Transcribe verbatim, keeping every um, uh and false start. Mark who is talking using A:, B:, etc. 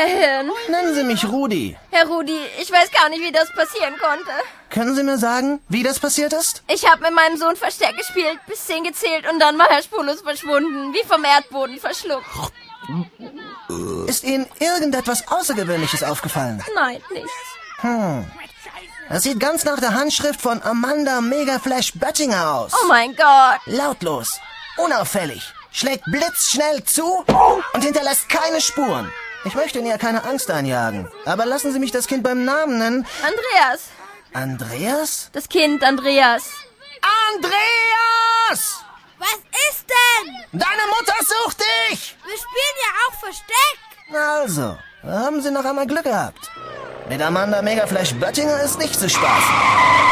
A: Immerhin.
B: Nennen Sie mich Rudi.
A: Herr Rudi, ich weiß gar nicht, wie das passieren konnte.
B: Können Sie mir sagen, wie das passiert ist?
A: Ich habe mit meinem Sohn Versteck gespielt, bis zehn gezählt und dann war er spurlos verschwunden, wie vom Erdboden verschluckt.
B: Ist Ihnen irgendetwas Außergewöhnliches aufgefallen?
A: Nein, nichts.
B: Hm. Das sieht ganz nach der Handschrift von Amanda Megaflash Böttinger aus.
A: Oh mein Gott.
B: Lautlos, unauffällig, schlägt blitzschnell zu und hinterlässt keine Spuren. Ich möchte Ihnen ja keine Angst einjagen, aber lassen Sie mich das Kind beim Namen nennen.
A: Andreas.
B: Andreas?
A: Das Kind Andreas.
B: Andreas!
C: Was ist denn?
B: Deine Mutter sucht dich!
C: Wir spielen ja auch Versteck.
B: Also, da haben Sie noch einmal Glück gehabt. Mit Amanda Megaflash Böttinger ist nicht zu spaßen.